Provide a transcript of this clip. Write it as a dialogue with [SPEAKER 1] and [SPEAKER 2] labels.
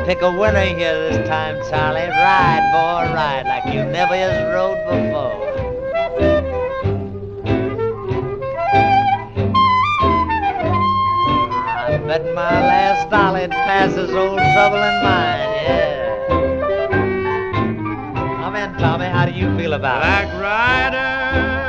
[SPEAKER 1] Pick a winner here this time, Charlie. Ride, boy, ride like you never has rode before. I bet my last dollar it passes old trouble in mine, yeah. Come in, Tommy. How do you feel about it?
[SPEAKER 2] Black Rider